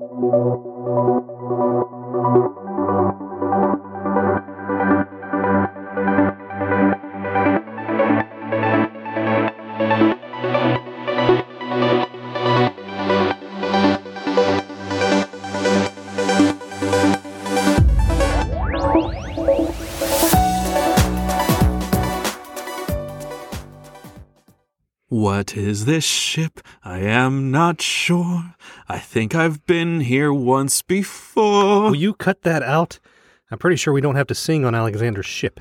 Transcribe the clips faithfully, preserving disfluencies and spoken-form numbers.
What is this ship? I am not sure. I think I've been here once before. Will you cut that out? I'm pretty sure we don't have to sing on Alexander's ship.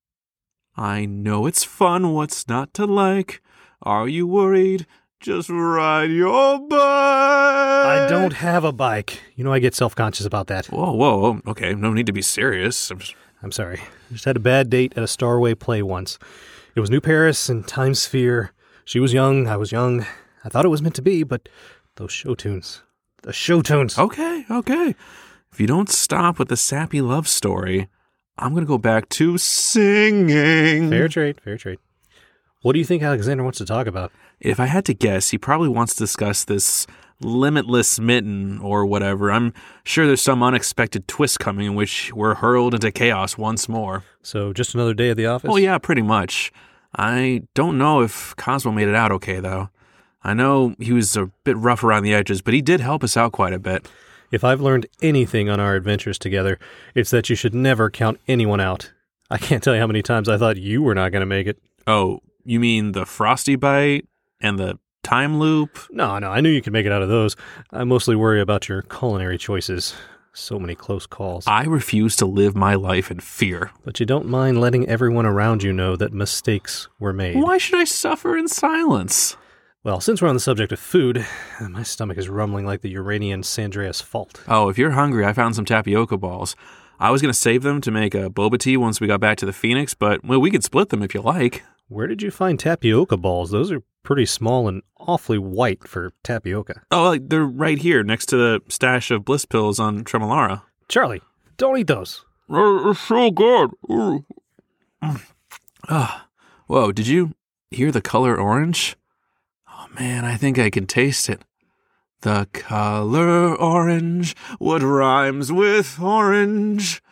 I know it's fun, what's not to like? Are you worried? Just ride your bike. I don't have a bike. You know I get self-conscious about that. Whoa, whoa, okay, no need to be serious. I'm, just... I'm sorry. I just had a bad date at a Starway play once. It was New Paris and Time Sphere. She was young, I was young. I thought it was meant to be, but those show tunes. The show tunes. Okay, okay. If you don't stop with the sappy love story, I'm going to go back to singing. Fair trade, fair trade. What do you think Alexander wants to talk about? If I had to guess, he probably wants to discuss this limitless mitten or whatever. I'm sure there's some unexpected twist coming in which we're hurled into chaos once more. So just another day at the office? Oh, yeah, pretty much. I don't know if Cosmo made it out okay, though. I know he was a bit rough around the edges, but he did help us out quite a bit. If I've learned anything on our adventures together, it's that you should never count anyone out. I can't tell you how many times I thought you were not going to make it. Oh, you mean the Frosty Bite and the time loop? No, no, I knew you could make it out of those. I mostly worry about your culinary choices. So many close calls. I refuse to live my life in fear. But you don't mind letting everyone around you know that mistakes were made. Why should I suffer in silence? Well, since we're on the subject of food, my stomach is rumbling like the Uranian Sandreas fault. Oh, if you're hungry, I found some tapioca balls. I was going to save them to make a boba tea once we got back to the Phoenix, but well, we could split them if you like. Where did you find tapioca balls? Those are pretty small and awfully white for tapioca. Oh, like they're right here next to the stash of Bliss pills on Tremolara. Charlie, don't eat those. They're so good. Ah, whoa, did you hear the color orange? Oh man, I think I can taste it. The color orange, what rhymes with orange?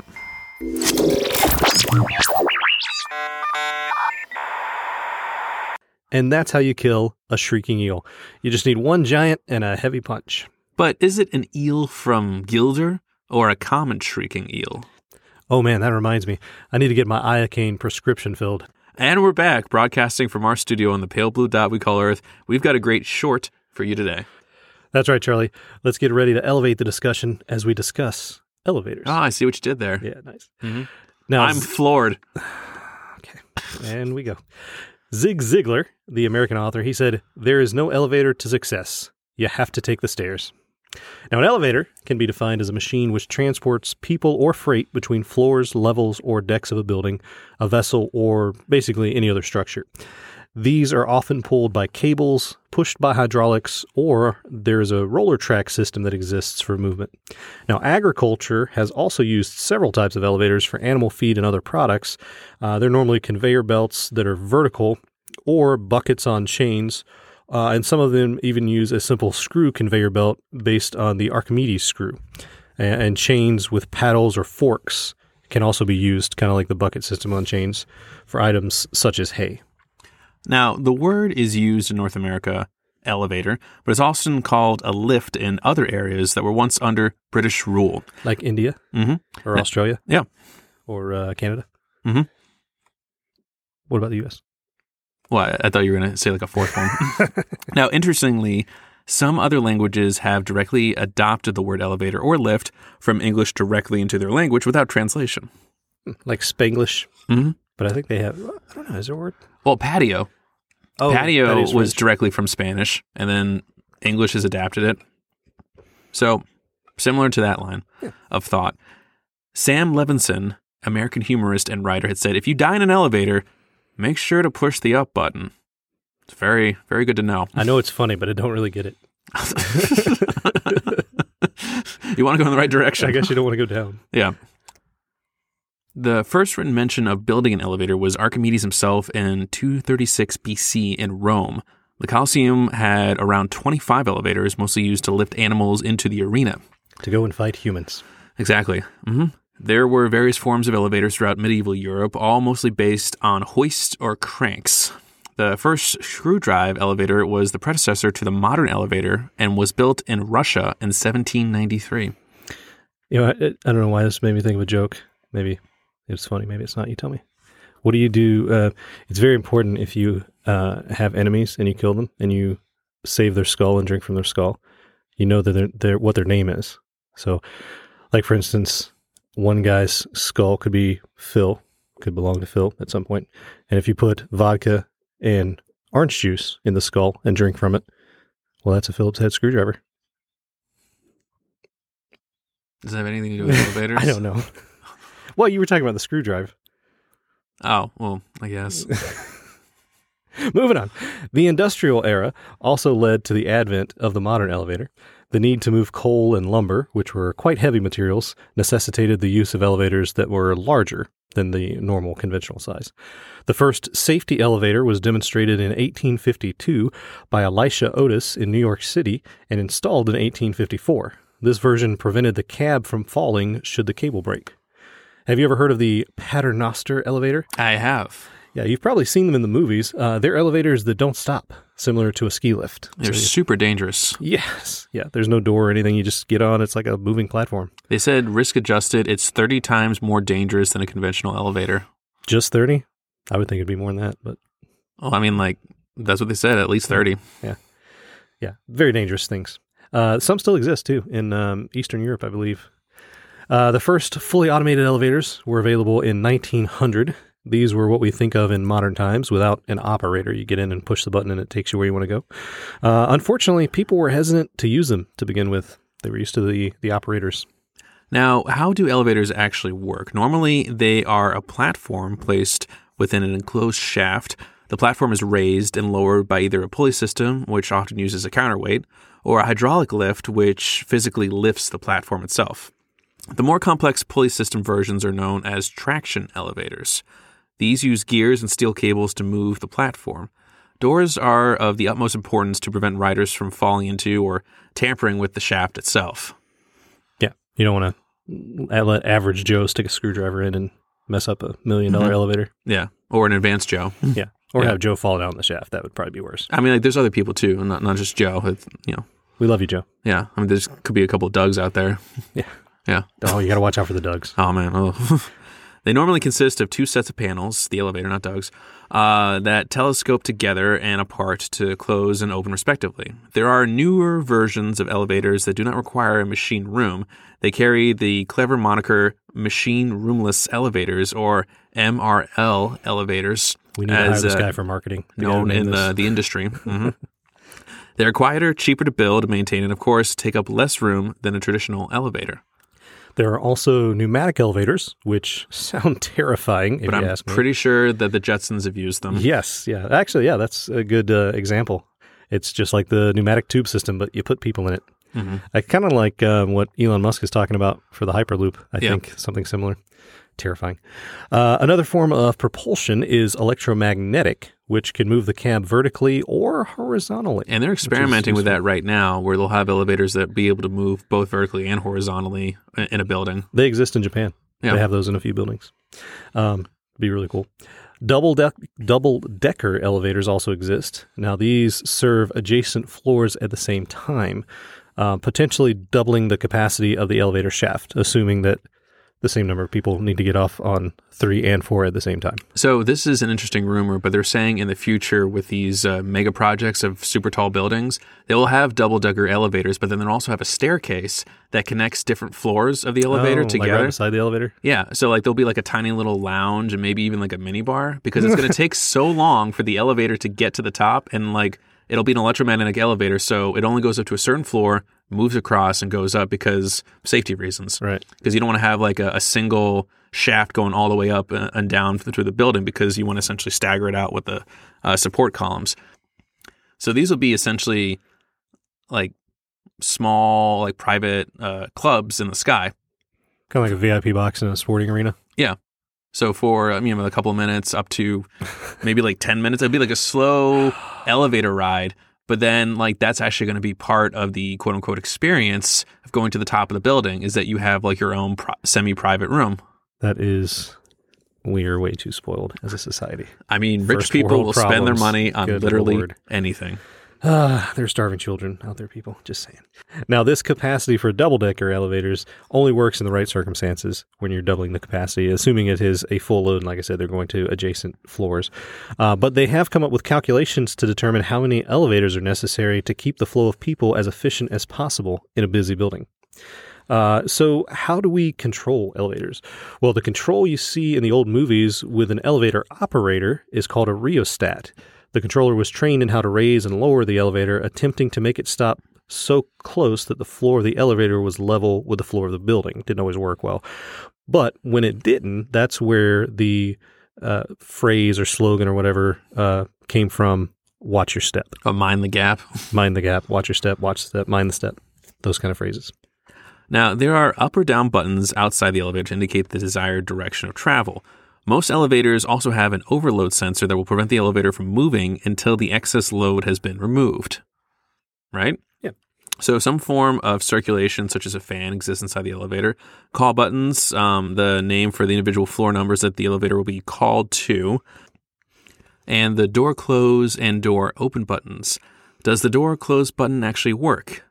And that's how you kill a shrieking eel. You just need one giant and a heavy punch. But is it an eel from Gilder or a common shrieking eel? Oh man, that reminds me. I need to get my iocane prescription filled. And we're back, broadcasting from our studio on the pale blue dot we call Earth. We've got a great short for you today. That's right, Charlie. Let's get ready to elevate the discussion as we discuss elevators. Ah, I see what you did there. Yeah, nice. Mm-hmm. Now I'm floored. Okay, and we go. Zig Ziglar, the American author, he said, "There is no elevator to success. You have to take the stairs." Now, an elevator can be defined as a machine which transports people or freight between floors, levels, or decks of a building, a vessel, or basically any other structure. These are often pulled by cables, pushed by hydraulics, or there's a roller track system that exists for movement. Now, agriculture has also used several types of elevators for animal feed and other products. Uh, they're normally conveyor belts that are vertical or buckets on chains, uh, and some of them even use a simple screw conveyor belt based on the Archimedes screw. And, and chains with paddles or forks can also be used, kind of like the bucket system on chains, for items such as hay. Now, the word is used in North America, elevator, but it's often called a lift in other areas that were once under British rule. Like India? Mm-hmm. Or yeah. Australia? Yeah. Or uh, Canada? Mm-hmm. What about the U S? Well, I, I thought you were going to say like a fourth one. Now, interestingly, some other languages have directly adopted the word elevator or lift from English directly into their language without translation. Like Spanglish? Mm-hmm. But I think they have, I don't know, is there a word? Well, patio. Oh, patio was French. directly from Spanish, and then English has adapted it. So, similar to that line yeah. of thought. Sam Levinson, American humorist and writer, had said, if you die in an elevator, make sure to push the up button. It's very, very good to know. I know it's funny, but I don't really get it. You want to go in the right direction. I guess you don't want to go down. Yeah. The first written mention of building an elevator was Archimedes himself in two thirty-six B C in Rome, The Colosseum had around twenty-five elevators, mostly used to lift animals into the arena. To go and fight humans. Exactly. Mm-hmm. There were various forms of elevators throughout medieval Europe, all mostly based on hoists or cranks. The first screw-drive elevator was the predecessor to the modern elevator and was built in Russia in seventeen ninety-three. You know, I, I don't know why this made me think of a joke. Maybe it's funny. Maybe it's not. You tell me. What do you do? Uh, it's very important if you uh, have enemies and you kill them and you save their skull and drink from their skull. You know that they're, they're, what their name is. So, like for instance, one guy's skull could be Phil, could belong to Phil at some point. And if you put vodka and orange juice in the skull and drink from it, well, that's a Phillips head screwdriver. Does it have anything to do with elevators? I don't know. Well, you were talking about the screwdriver. Oh, well, I guess. Moving on. The industrial era also led to the advent of the modern elevator. The need to move coal and lumber, which were quite heavy materials, necessitated the use of elevators that were larger than the normal conventional size. The first safety elevator was demonstrated in eighteen fifty-two by Elisha Otis in New York City and installed in eighteen fifty-four. This version prevented the cab from falling should the cable break. Have you ever heard of the Paternoster elevator? I have. Yeah, you've probably seen them in the movies. Uh, they're elevators that don't stop, similar to a ski lift. They're So you- super dangerous. Yes. Yeah, there's no door or anything. You just get on. It's like a moving platform. They said risk adjusted, it's thirty times more dangerous than a conventional elevator. Just thirty? I would think it'd be more than that, but Oh, I mean, like, that's what they said, at least thirty. yeah. Yeah, very dangerous things. Uh, some still exist, too, in um, Eastern Europe, I believe. Uh, the first fully automated elevators were available in nineteen hundred. These were what we think of in modern times without an operator. You get in and push the button and it takes you where you want to go. Uh, unfortunately, people were hesitant to use them to begin with. They were used to the, the operators. Now, how do elevators actually work? Normally, they are a platform placed within an enclosed shaft. The platform is raised and lowered by either a pulley system, which often uses a counterweight, or a hydraulic lift, which physically lifts the platform itself. The more complex pulley system versions are known as traction elevators. These use gears and steel cables to move the platform. Doors are of the utmost importance to prevent riders from falling into or tampering with the shaft itself. Yeah, you don't want to let average Joe stick a screwdriver in and mess up a million dollar Mhm. elevator. Yeah, or an advanced Joe. Yeah, or Yeah. have Joe fall down the shaft. That would probably be worse. I mean, like, there's other people too, not not just Joe. It's, you know, We love you, Joe. yeah. I mean, there's could be a couple of Dougs out there. Yeah. Yeah. Oh, you got to watch out for the Dougs. Oh man. Oh. They normally consist of two sets of panels, the elevator, not Doug's, uh, that telescope together and apart to close and open respectively. There are newer versions of elevators that do not require a machine room. They carry the clever moniker machine roomless elevators, or M R L elevators, We need to as hire this uh, guy for marketing. We gotta known name in this. the, the industry. Mhm. They're quieter, cheaper to build, maintain, and of course take up less room than a traditional elevator. There are also pneumatic elevators, which sound terrifying, if But you I'm ask me. pretty sure that the Jetsons have used them. Yes, yeah. Actually, yeah, that's a good uh, example. It's just like the pneumatic tube system, but you put people in it. Mm-hmm. I kind of like um, what Elon Musk is talking about for the Hyperloop. I Yeah. think something similar. Terrifying. Uh, another form of propulsion is electromagnetic, which can move the cab vertically or horizontally. And they're experimenting with useful. that right now, where they'll have elevators that be able to move both vertically and horizontally in a building. They exist in Japan. Yeah. They have those in a few buildings. Um, be really cool. Double de- double decker elevators also exist. Now these serve adjacent floors at the same time, uh, potentially doubling the capacity of the elevator shaft, assuming that the same number of people need to get off on three and four at the same time. So this is an interesting rumor, but they're saying in the future with these uh, mega projects of super tall buildings, they will have double-decker elevators, but then they'll also have a staircase that connects different floors of the elevator Oh, like together. right beside the elevator. Yeah, so like there'll be like a tiny little lounge and maybe even like a mini bar, because it's going to take so long for the elevator to get to the top, and like it'll be an electromagnetic elevator, so it only goes up to a certain floor, moves across, and goes up because safety reasons. Right. Because you don't want to have like a, a single shaft going all the way up and, and down through the building, because you want to essentially stagger it out with the uh, support columns. So these will be essentially like small, like private uh, clubs in the sky. Kind of like a V I P box in a sporting arena. Yeah. So for um, you know a couple of minutes up to maybe like ten minutes, it'd be like a slow elevator ride. But then like that's actually going to be part of the quote unquote experience of going to the top of the building is that you have like your own pri- semi-private room. That is, we are way too spoiled as a society. I mean, rich First people world will spend their problems. money on Good literally Lord. anything. Ah, there's starving children out there, people. Just saying. Now, this capacity for double-decker elevators only works in the right circumstances when you're doubling the capacity, assuming it is a full load. And like I said, they're going to adjacent floors. Uh, but they have come up with calculations to determine how many elevators are necessary to keep the flow of people as efficient as possible in a busy building. Uh, so how do we control elevators? Well, the control you see in the old movies with an elevator operator is called a rheostat. The controller was trained in how to raise and lower the elevator, attempting to make it stop so close that the floor of the elevator was level with the floor of the building. Didn't always work well. But when it didn't, that's where the uh, phrase or slogan or whatever uh, came from, watch your step. Oh, mind the gap. Mind the gap, watch your step, watch the step, mind the step. Those kind of phrases. Now, there are up or down buttons outside the elevator to indicate the desired direction of travel. Most elevators also have an overload sensor that will prevent the elevator from moving until the excess load has been removed. Right? Yeah. So some form of circulation, such as a fan, exists inside the elevator. Call buttons, um, the name for the individual floor numbers that the elevator will be called to. And the door close and door open buttons. Does the door close button actually work?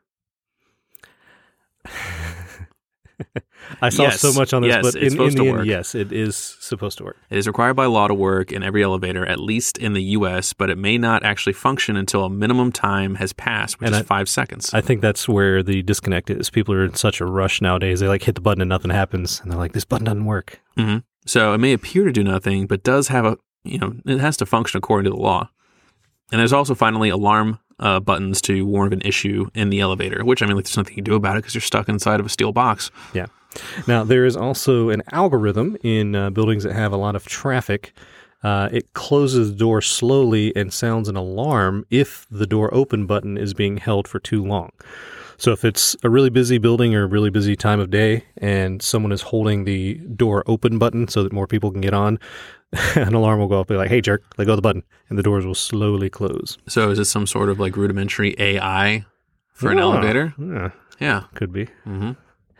I saw Yes. so much on this, Yes, but it's in, in supposed the to end, work. yes, it is supposed to work. It is required by law to work in every elevator, at least in the U S, but it may not actually function until a minimum time has passed, which And is I- five seconds. I think that's where the disconnect is. People are in such a rush nowadays. They like hit the button and nothing happens, and they're like, "This button doesn't work." hmm So it may appear to do nothing, but does have a, you know, it has to function according to the law. And there's also finally alarm uh, buttons to warn of an issue in the elevator, which I mean, like, there's nothing you can do about it because you're stuck inside of a steel box. Yeah. Now there is also an algorithm in uh, buildings that have a lot of traffic. Uh, it closes the door slowly and sounds an alarm if the door open button is being held for too long. So if it's a really busy building or a really busy time of day and someone is holding the door open button so that more people can get on, an alarm will go up and be like, "Hey, jerk, let go of the button," and the doors will slowly close. So is this some sort of like rudimentary A I for an Yeah, elevator? Yeah, Yeah. could be. hmm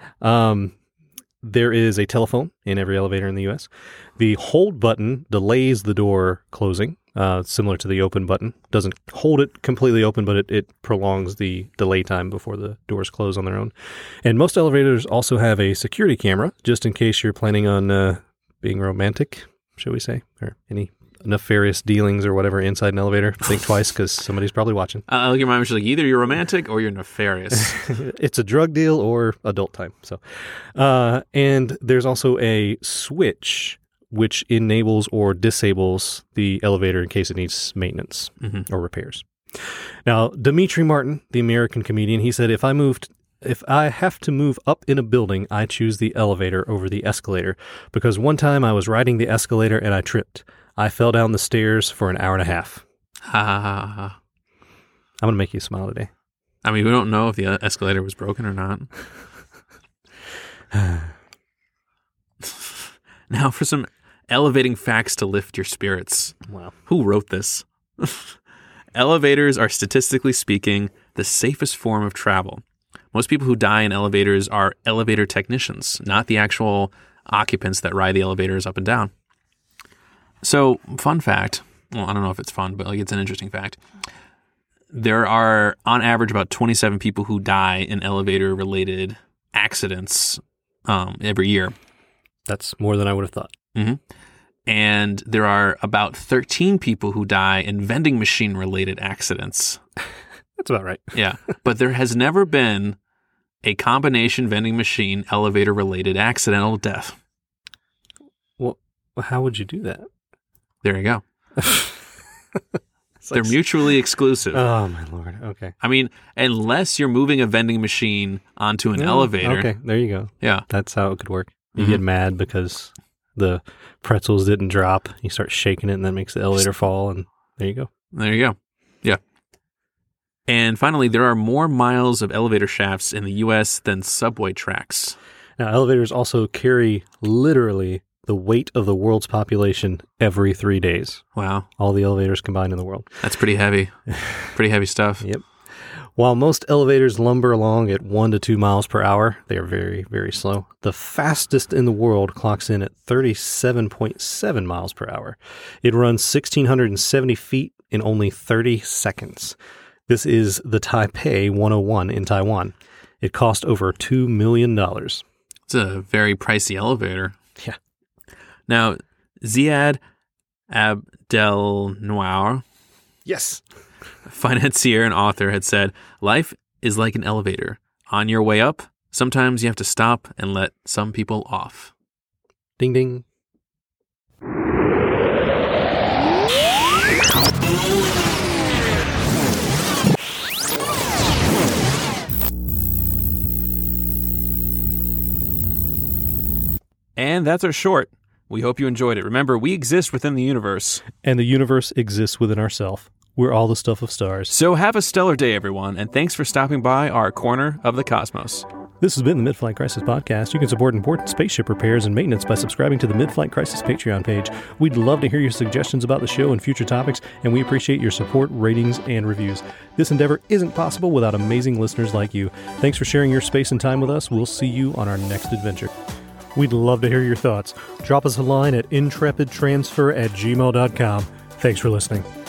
Um, there is a telephone in every elevator in the U S. The hold button delays the door closing, uh, similar to the open button. Doesn't hold it completely open, but it, it prolongs the delay time before the doors close on their own. And most elevators also have a security camera, just in case you're planning on uh, being romantic, shall we say, or any nefarious dealings or whatever inside an elevator. Think twice because somebody's probably watching. I like your mind was like, either you're romantic or you're nefarious. It's a drug deal or adult time. So, uh, and there's also a switch which enables or disables the elevator in case it needs maintenance hmm or repairs. Now, Demetri Martin, the American comedian, he said, "If I moved, if I have to move up in a building, I choose the elevator over the escalator because one time I was riding the escalator and I tripped. I fell down the stairs for an hour and a half." Ha ha ha ha. I'm going to make you smile today. I mean, we don't know if the escalator was broken or not. Now for some elevating facts to lift your spirits. Wow. Who wrote this? Elevators are, statistically speaking, the safest form of travel. Most people who die in elevators are elevator technicians, not the actual occupants that ride the elevators up and down. So, fun fact, well, I don't know if it's fun, but like it's an interesting fact. There are, on average, about twenty-seven people who die in elevator-related accidents um, every year. That's more than I would have thought. Mm-hmm. And there are about thirteen people who die in vending machine-related accidents. That's about right. Yeah. But there has never been a combination vending machine elevator-related accidental death. Well, how would you do that? There you go. It's They're like- mutually exclusive. Oh, my Lord. Okay. I mean, unless you're moving a vending machine onto an Yeah, elevator. Okay, there you go. Yeah. That's how it could work. You Mhm. get mad because the pretzels didn't drop. You start shaking it, and that makes the elevator fall, and there you go. There you go. Yeah. And finally, there are more miles of elevator shafts in the U S than subway tracks. Now, elevators also carry literally the weight of the world's population every three days. Wow. All the elevators combined in the world. That's pretty heavy. Pretty heavy stuff. Yep. While most elevators lumber along at one to two miles per hour, they are very, very slow. The fastest in the world clocks in at thirty-seven point seven miles per hour. It runs one thousand six hundred seventy feet in only thirty seconds. This is the Taipei one oh one in Taiwan. It cost over two million dollars. It's a very pricey elevator. Yeah. Now, Ziad Abdelnour, Yes. financier and author, had said, life is like an elevator. On your way up, sometimes you have to stop and let some people off. Ding, ding. And that's our short. We hope you enjoyed it. Remember, we exist within the universe. And the universe exists within ourselves. We're all the stuff of stars. So have a stellar day, everyone, and thanks for stopping by our corner of the cosmos. This has been the Mid-Flight Crisis Podcast. You can support important spaceship repairs and maintenance by subscribing to the Mid-Flight Crisis Patreon page. We'd love to hear your suggestions about the show and future topics, and we appreciate your support, ratings, and reviews. This endeavor isn't possible without amazing listeners like you. Thanks for sharing your space and time with us. We'll see you on our next adventure. We'd love to hear your thoughts. Drop us a line at intrepidtransfer at gmail dot com. Thanks for listening.